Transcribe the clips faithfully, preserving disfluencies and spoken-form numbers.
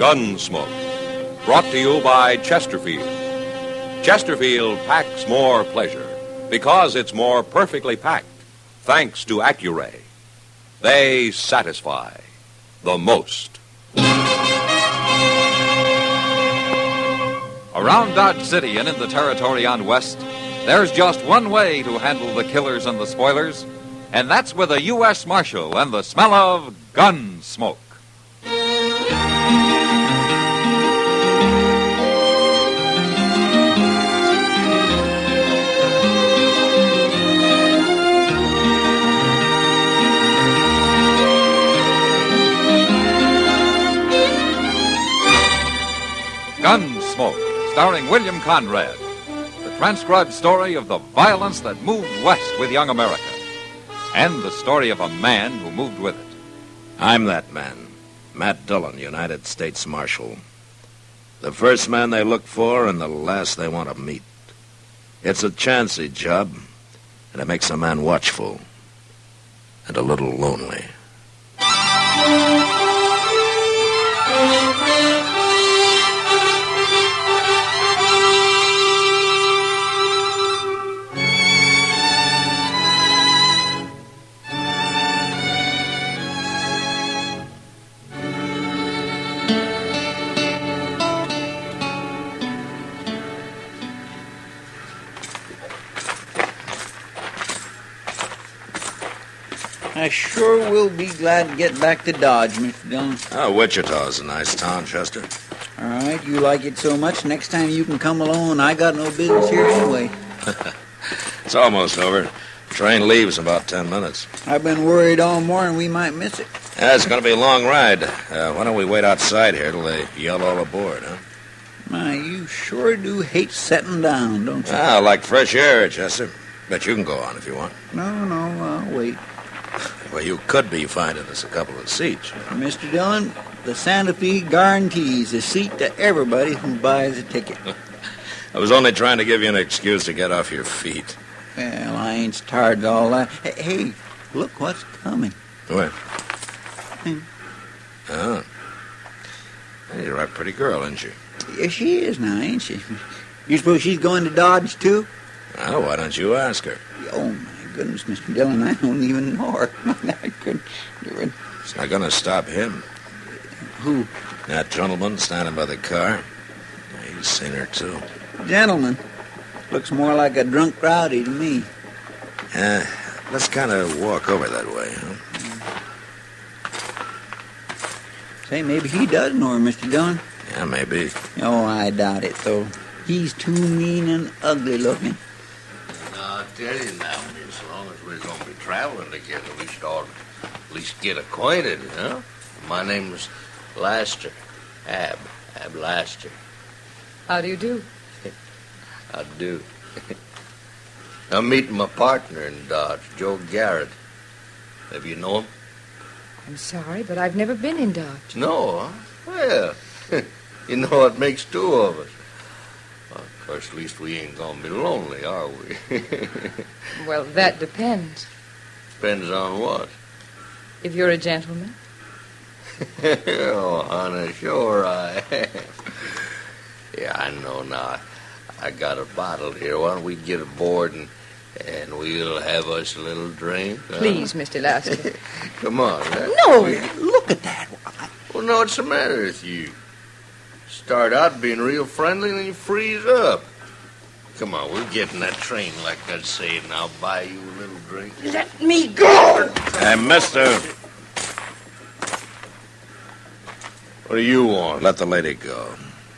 Gunsmoke. Brought to you by Chesterfield. Chesterfield packs more pleasure because it's more perfectly packed, thanks to Accuray. They satisfy the most. Around Dodge City and in the territory on West, there's just one way to handle the killers and the spoilers, and that's with a U S Marshal and the smell of gun smoke. Gunsmoke, starring William Conrad. The transcribed story of the violence that moved west with young America. And the story of a man who moved with it. I'm that man, Matt Dillon, United States Marshal. The first man they look for and the last they want to meet. It's a chancy job, and it makes a man watchful and a little lonely. I sure will be glad to get back to Dodge, Mister Dillon. Oh, Wichita's a nice town, Chester. All right, you like it so much, next time you can come along. I got no business here anyway. It's almost over. Train leaves in about ten minutes. I've been worried all morning we might miss it. Yeah, it's going to be a long ride. Uh, why don't we wait outside here till they yell all aboard, huh? My, you sure do hate setting down, don't you? Ah, I like fresh air, Chester. Bet you can go on if you want. No, no, I'll wait. Well, you could be finding us a couple of seats. Mister Dillon, the Santa Fe guarantees a seat to everybody who buys a ticket. I was only trying to give you an excuse to get off your feet. Well, I ain't tired of all that. Hey, hey, look what's coming. Where? Hmm. Oh. Hey, you're a pretty girl, isn't she? Yeah, she is now, ain't she? You suppose she's going to Dodge, too? Well, why don't you ask her? Oh, my goodness, Mister Dillon, I don't even know her. I couldn't do it. It's not going to stop him. Who? That gentleman standing by the car. He's seen her, too. Gentleman. Looks more like a drunk rowdy to me. Uh, let's kind of walk over that way, huh? Say, maybe he does know her, Mister Dillon. Yeah, maybe. Oh, I doubt it, though. He's too mean and ugly looking. I'll tell you now, as long as we're going to be traveling together, we should all at least get acquainted, huh? My name's Laster. Ab. Ab Laster. How do you do? I do. I'm meeting my partner in Dodge, Joe Garrett. Have you known him? I'm sorry, but I've never been in Dodge. No, huh? Well, you know what makes two of us. Well, of course, at least we ain't gonna be lonely, are we? Well, that depends. Depends on what? If you're a gentleman. Oh, honey, sure I am. Yeah, I know now. I got a bottle here. Why don't we get aboard and and we'll have us a little drink? Huh? Please, Mister Lasker. Come on. Huh? No, we... look at that. Well, no, what's the matter with you? Start out being real friendly and then you freeze up. Come on, we'll get in that train like I said, and I'll buy you a little drink. Let me go! Hey, mister. What do you want? Let the lady go.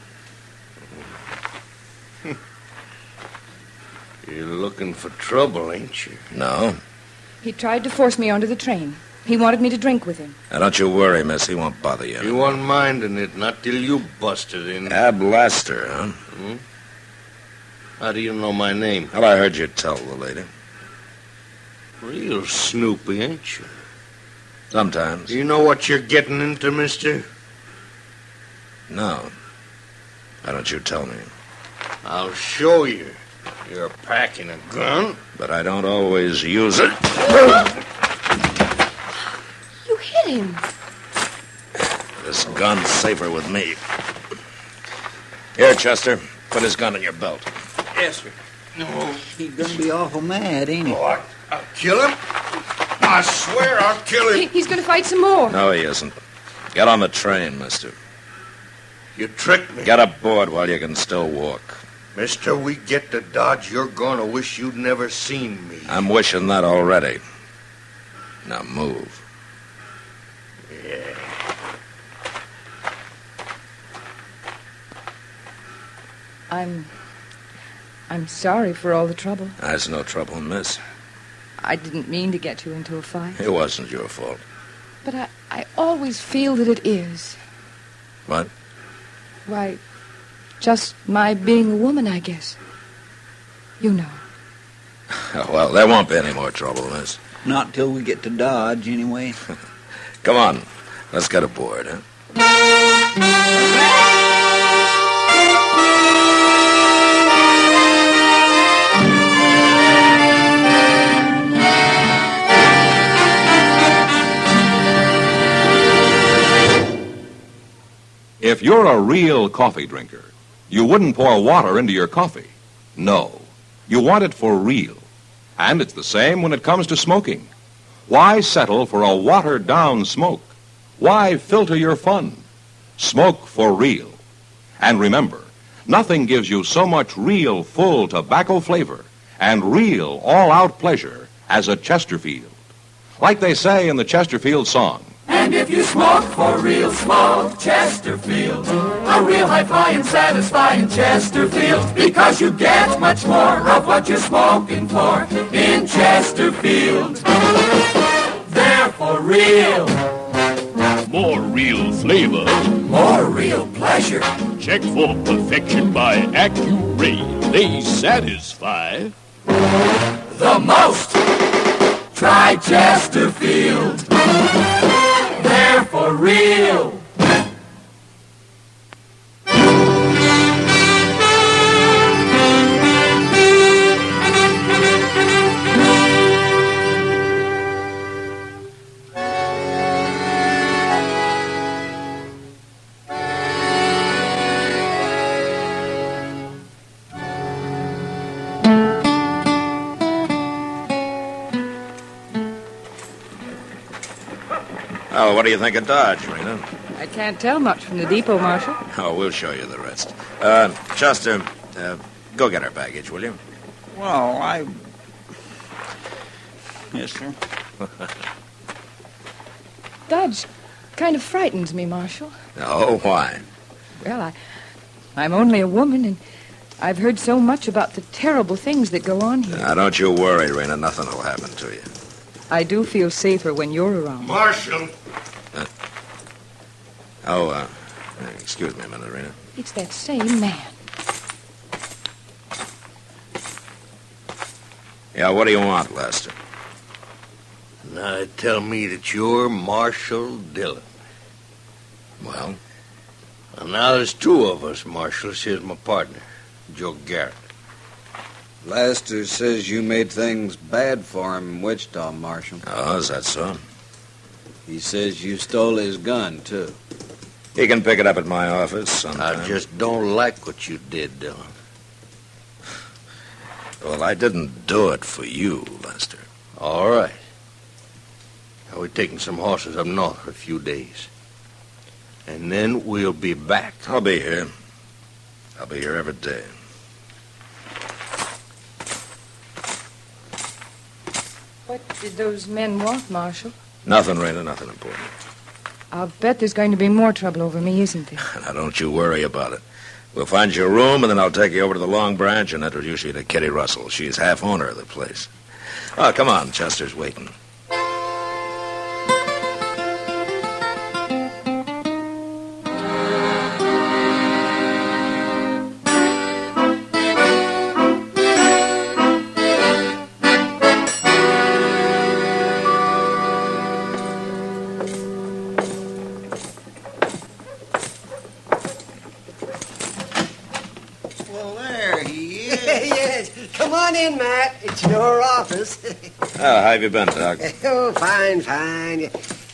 You're looking for trouble, ain't you? No. He tried to force me onto the train. He wanted me to drink with him. Now, don't you worry, miss. He won't bother you. You weren't minding it, not till you busted in. Ab Laster, huh? Hmm? How do you know my name? Well, I heard you tell the lady. Real snoopy, ain't you? Sometimes. You know what you're getting into, mister? No. Why don't you tell me? I'll show you. You're packing a gun. But I don't always use it. You hit him. This gun, safer with me. Here, Chester, put his gun in your belt. Yes, sir. No. He's gonna be awful mad, ain't he? Oh, I, I'll kill him. I swear I'll kill He, him. he's going to fight some more. No, he isn't. Get on the train, mister. You tricked me. Get aboard while you can still walk. Mister, we get to Dodge, you're gonna wish you'd never seen me. I'm wishing that already. Now move. Yeah. I'm... I'm sorry for all the trouble. That's no trouble, miss. I didn't mean to get you into a fight. It wasn't your fault. But I, I always feel that it is. What? Why, just my being a woman, I guess. You know. Well, there won't be any more trouble, miss. Not till we get to Dodge, anyway. Come on. Let's get aboard, huh? If you're a real coffee drinker, you wouldn't pour water into your coffee. No. You want it for real. And it's the same when it comes to smoking. Why settle for a watered-down smoke? Why filter your fun? Smoke for real. And remember, nothing gives you so much real, full tobacco flavor and real, all-out pleasure as a Chesterfield. Like they say in the Chesterfield song, and if you smoke for real, smoke Chesterfield. A real high-flying, satisfying Chesterfield. Because you get much more of what you're smoking for in Chesterfield. They're for real. More real flavor. More real pleasure. Check for perfection by Accuray. They satisfy the most. Try Chesterfield. They're for real. Oh, what do you think of Dodge, Rena? I can't tell much from the depot, Marshal. Oh, we'll show you the rest. Uh, Chester, uh, go get our baggage, will you? Well, I... Yes, sir. Dodge kind of frightens me, Marshal. Oh, why? Well, I, I'm only a woman, and I've heard so much about the terrible things that go on here. Now, don't you worry, Rena. Nothing will happen to you. I do feel safer when you're around. Marshal. Uh, oh, uh, excuse me a minute, Rena. It's that same man. Yeah, what do you want, Lester? Now they tell me that you're Marshal Dillon. Well? Well, now there's two of us, Marshal. Here's my partner, Joe Garrett. Laster says you made things bad for him in Wichita, Marshal. Oh, is that so? He says you stole his gun, too. He can pick it up at my office sometime. I just don't like what you did, Dillon. Well, I didn't do it for you, Lester. All right. Now, we're taking some horses up north for a few days. And then we'll be back. I'll be here. I'll be here every day. What did those men want, Marshal? Nothing, Rena, nothing important. I'll bet there's going to be more trouble over me, isn't there? Now, don't you worry about it. We'll find you a room, and then I'll take you over to the Long Branch and introduce you to Kitty Russell. She's half owner of the place. Oh, come on, Chester's waiting. In, Matt. It's your office. Oh, how have you been, Doc? Oh, fine, fine.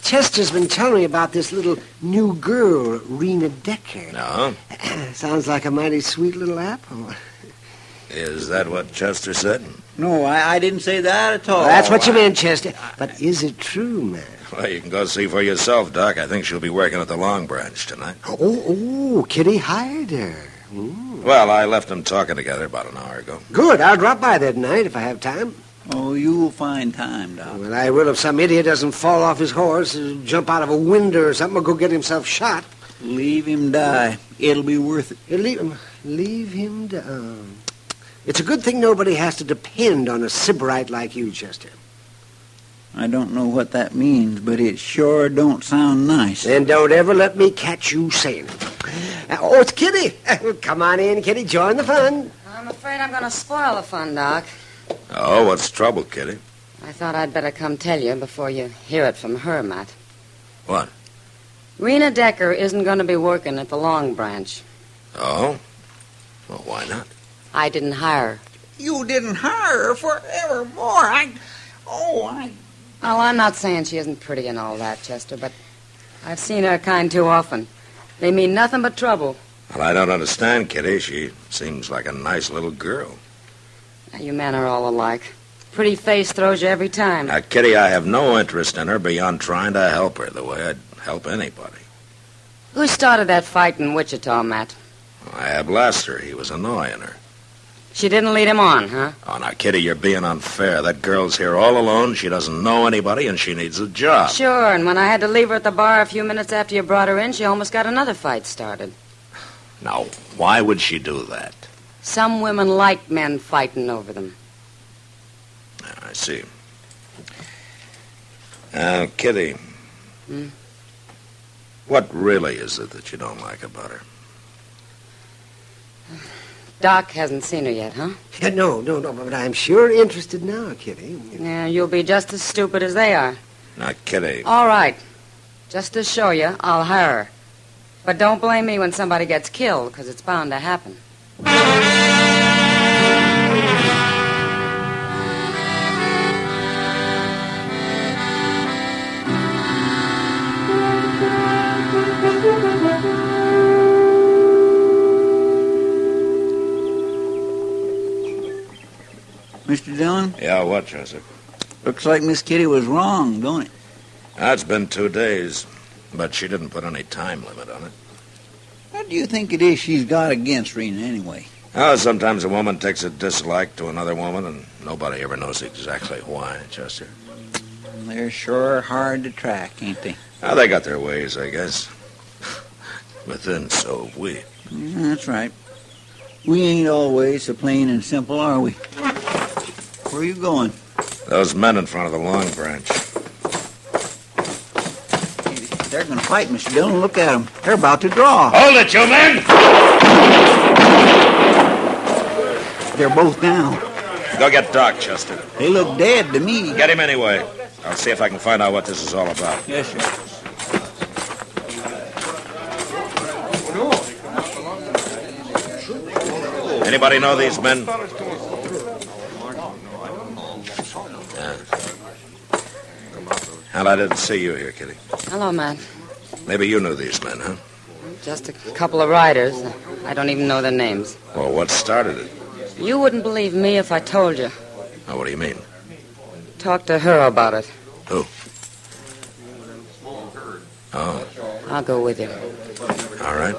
Chester's been telling me about this little new girl, Rena Decker. No? Sounds like a mighty sweet little apple. Is that what Chester said? No, I, I didn't say that at all. Well, that's what you meant, Chester. But is it true, man? Well, you can go see for yourself, Doc. I think she'll be working at the Long Branch tonight. Oh, oh, Kitty hired her. Mm. Well, I left them talking together about an hour ago. Good. I'll drop by there tonight if I have time. Oh, you'll find time, Doc. Well, I will if some idiot doesn't fall off his horse, or jump out of a window or something, or go get himself shot. Leave him die. It'll be worth it. You leave him, leave him down. It's a good thing nobody has to depend on a sybarite like you, Chester. I don't know what that means, but it sure don't sound nice. Then don't ever let me catch you saying it. Uh, oh, it's Kitty. Come on in, Kitty. Join the fun. I'm afraid I'm going to spoil the fun, Doc. Oh, what's the trouble, Kitty? I thought I'd better come tell you before you hear it from her, Matt. What? Rena Decker isn't going to be working at the Long Branch. Oh? Well, why not? I didn't hire her. You didn't hire her forevermore. I... Oh, I... Well, I'm not saying she isn't pretty and all that, Chester, but I've seen her kind too often. They mean nothing but trouble. Well, I don't understand, Kitty. She seems like a nice little girl. Now, you men are all alike. Pretty face throws you every time. Now, Kitty, I have no interest in her beyond trying to help her the way I'd help anybody. Who started that fight in Wichita, Matt? I have Laster. He was annoying her. She didn't lead him on, huh? Oh, now, Kitty, you're being unfair. That girl's here all alone. She doesn't know anybody, and she needs a job. Sure, and when I had to leave her at the bar a few minutes after you brought her in, she almost got another fight started. Now, why would she do that? Some women like men fighting over them. I see. Uh, Kitty. Hmm? What really is it that you don't like about her? Doc hasn't seen her yet, huh? Yeah, no, no, no, but I'm sure interested now, Kitty. Yeah, you'll be just as stupid as they are. Now, Kitty. All right. Just to show you, I'll hire her. But don't blame me when somebody gets killed, because it's bound to happen. Mister Dillon? Yeah, what, Joseph? Looks like Miss Kitty was wrong, don't it? Now, it's been two days, but she didn't put any time limit on it. What do you think it is she's got against Rena, anyway? Oh, sometimes a woman takes a dislike to another woman, and nobody ever knows exactly why, Chester. They're sure hard to track, ain't they? Oh, they got their ways, I guess. But then so have we. Yeah, that's right. We ain't always so plain and simple, are we? Where are you going? Those men in front of the Long Branch. They're going to fight, Mister Dillon. Look at them. They're about to draw. Hold it, you men! They're both down. Go get Doc, Chester. They look dead to me. Get him anyway. I'll see if I can find out what this is all about. Yes, sir. Anybody know these men? Yeah. Hell, I didn't see you here, Kitty. Hello, Matt. Maybe you knew these men, huh? Just a couple of riders. I don't even know their names. Well, what started it? You wouldn't believe me if I told you. Oh, what do you mean? Talk to her about it. Who? Oh. I'll go with you. All right.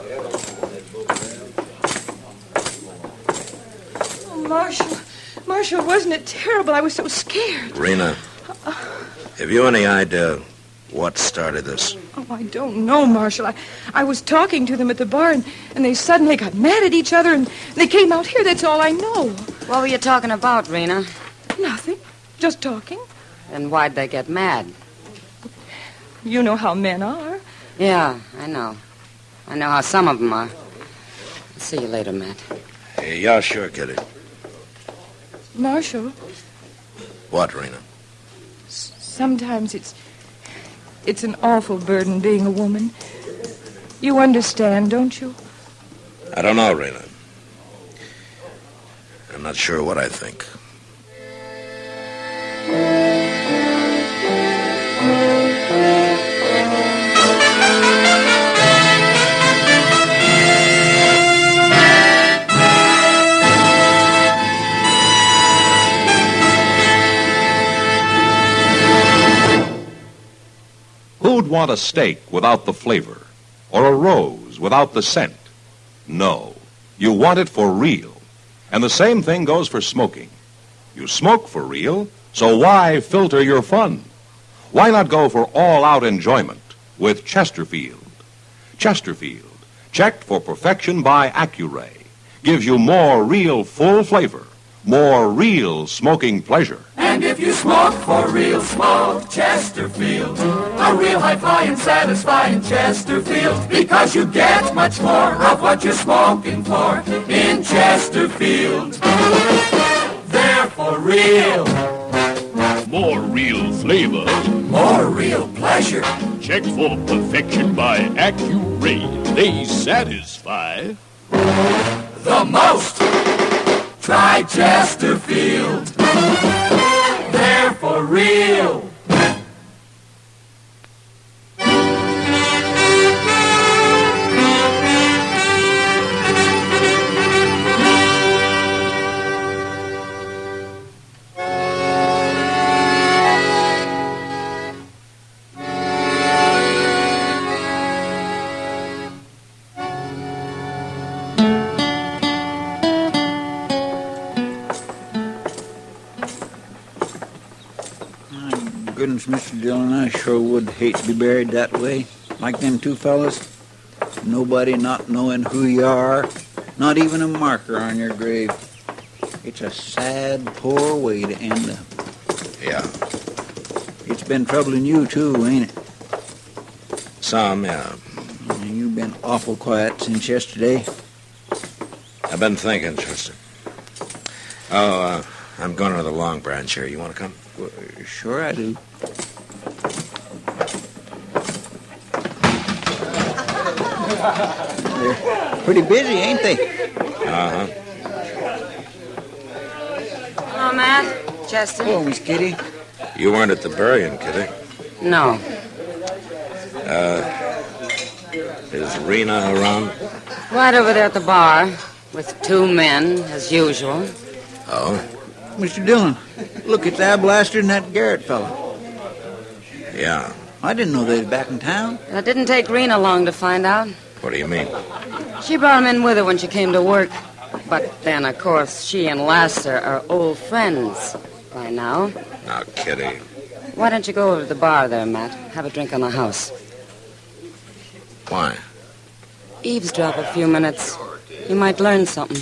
Oh, Marshal. Marshal, wasn't it terrible? I was so scared. Rena, have you any idea what started this? Oh, I don't know, Marshal. I, I was talking to them at the bar, and, and they suddenly got mad at each other, and they came out here. That's all I know. What were you talking about, Rena? Nothing. Just talking. And why'd they get mad? You know how men are. Yeah, I know. I know how some of them are. I'll see you later, Matt. Hey, yeah, sure, Kitty. Marshal, What, Rena? sometimes it's... It's an awful burden being a woman. You understand, don't you? I don't know, Rena. I'm not sure what I think. would want a steak without the flavor, or a rose without the scent. No, you want it for real. And the same thing goes for smoking. You smoke for real, so why filter your fun? Why not go for all-out enjoyment with Chesterfield? Chesterfield, checked for perfection by Accuray, gives you more real full flavor, more real smoking pleasure. And if you smoke for real, smoke Chesterfield. A real high-flying, satisfying Chesterfield. Because you get much more of what you're smoking for in Chesterfield. They're for real. More real flavor. More real pleasure. Checked for perfection by Accuray. They satisfy the most. Try Chesterfield. They're for real. Goodness, Mister Dillon, I sure would hate to be buried that way, like them two fellas. Nobody not knowing who you are, not even a marker on your grave. It's a sad, poor way to end up. Yeah. It's been troubling you, too, ain't it? Some, yeah. And you've been awful quiet since yesterday. I've been thinking, Chester. Oh, uh, I'm going to the Long Branch here. You want to come? Well, sure I do. They're pretty busy, ain't they? Uh-huh. Hello, Matt. Chester. Hello, Miss Kitty. You weren't at the burying, Kitty. No. Uh, is Rena around? Right over there at the bar, with two men, as usual. Oh? Mister Dillon, look, it's Ab Laster and that Garrett fellow. Yeah. I didn't know they was back in town. It didn't take Rena long to find out. What do you mean? She brought him in with her when she came to work. But then, of course, she and Laster are old friends by now. Now, Kitty. Why don't you go over to the bar there, Matt? Have a drink on the house. Why? Eavesdrop a few minutes. You might learn something.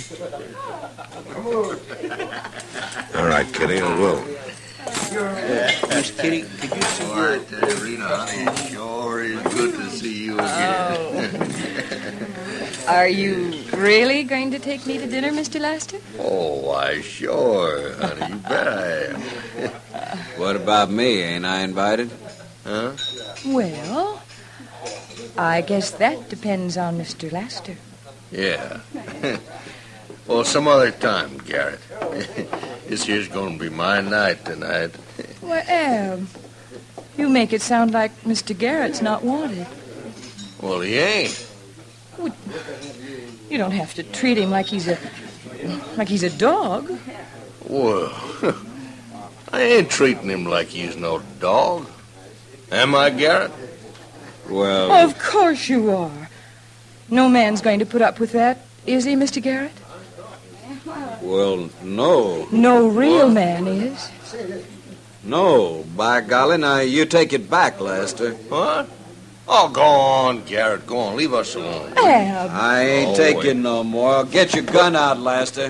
All right, Kitty, I will. Uh, Miss Kitty, did you see your... I tell you, Rena, honey, it sure is good to see you again. Are you really going to take me to dinner, Mister Laster? Oh, why, sure, honey. You bet I am. What about me? Ain't I invited? Huh? Well, I guess that depends on Mister Laster. Yeah. Well, some other time, Garrett. This here's going to be my night tonight. Well, Ab, you make it sound like Mister Garrett's not wanted. Well, he ain't. Well, you don't have to treat him like he's a like he's a dog. Well, I ain't treating him like he's no dog. Am I, Garrett? Well... Of course you are. No man's going to put up with that, is he, Mister Garrett? Well, no. No real man is. No, by golly, now you take it back, Laster. What? Oh, go on, Garrett, go on. Leave us alone. Ab. I ain't Oh, taking wait. no more. Get your gun out, Laster.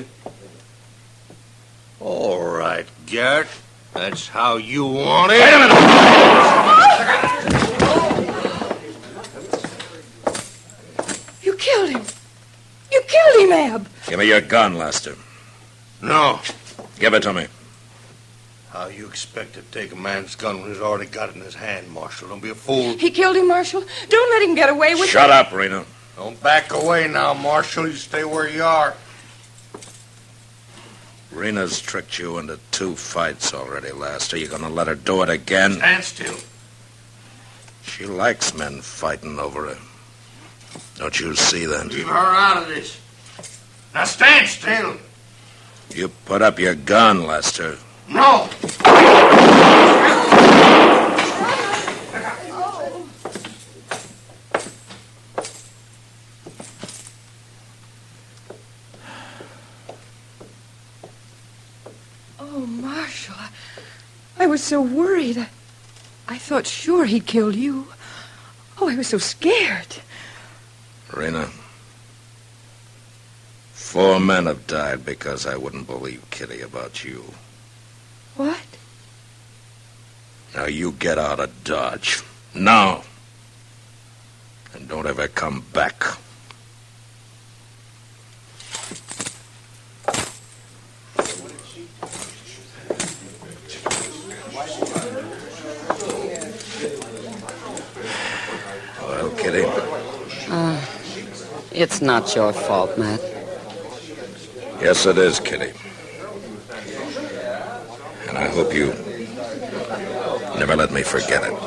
All right, Garrett. That's how you want it. Wait a minute! You killed him. You killed him, Ab. Give me your gun, Lester. No. Give it to me. How you expect to take a man's gun when he's already got it in his hand, Marshal? Don't be a fool. He killed him, Marshal. Don't let him get away with it. Shut up, Rena. Don't back away now, Marshal. You stay where you are. Rena's tricked you into two fights already, Lester. You gonna let her do it again? Stand still. She likes men fighting over her. Don't you see that? Leave her out of this. Now stand still. You put up your gun, Lester. No. Oh, Marshal, I, I was so worried. I, I thought sure he'd killed you. Oh, I was so scared. Rena, four men have died because I wouldn't believe Kitty about you. What? Now you get out of Dodge. Now. And don't ever come back. Well, Kitty? Uh, it's not your fault, Matt. Yes, it is, Kitty. And I hope you never let me forget it.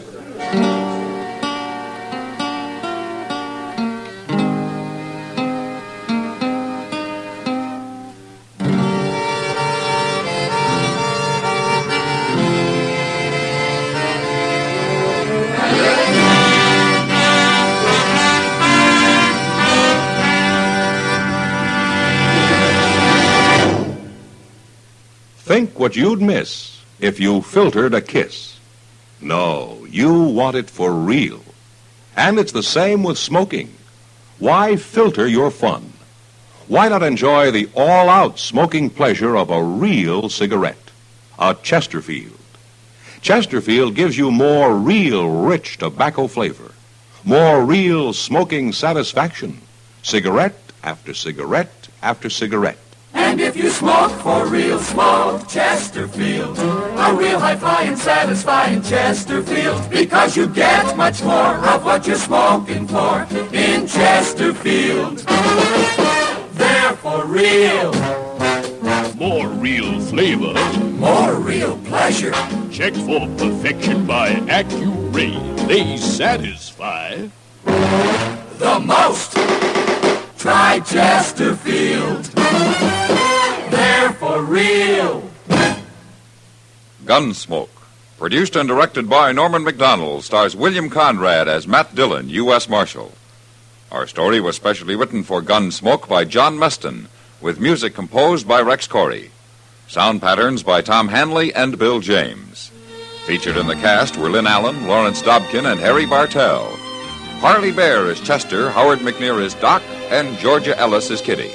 Think what you'd miss if you filtered a kiss. No, you want it for real. And it's the same with smoking. Why filter your fun? Why not enjoy the all-out smoking pleasure of a real cigarette? A Chesterfield. Chesterfield gives you more real rich tobacco flavor, more real smoking satisfaction, cigarette after cigarette after cigarette. And if you smoke for real, smoke Chesterfield. A real high-fi and satisfying Chesterfield. Because you get much more of what you're smoking for in Chesterfield. They're for real. More real flavor. More real pleasure. Check for perfection by Accuray. They satisfy the most. Try Chesterfield. They're for real. Gunsmoke. Produced and directed by Norman Macdonald, stars William Conrad as Matt Dillon, U S Marshal. Our story was specially written for Gunsmoke by John Meston, with music composed by Rex Corey. Sound patterns by Tom Hanley and Bill James. Featured in the cast were Lynn Allen, Lawrence Dobkin, and Harry Bartell. Harley Bear is Chester, Howard McNear is Doc, and Georgia Ellis is Kitty.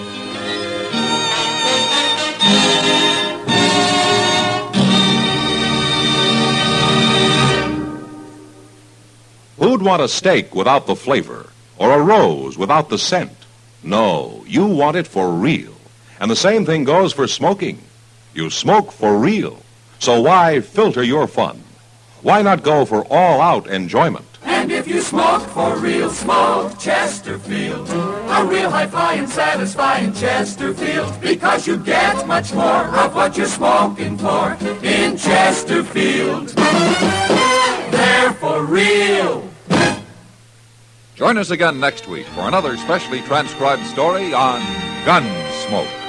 Who'd want a steak without the flavor, or a rose without the scent? No, you want it for real. And the same thing goes for smoking. You smoke for real. So why filter your fun? Why not go for all-out enjoyment? And if you smoke for real, smoke Chesterfield. A real high-fi and satisfying Chesterfield. Because you get much more of what you're smoking for in Chesterfield. They're for real. Join us again next week for another specially transcribed story on Gunsmoke.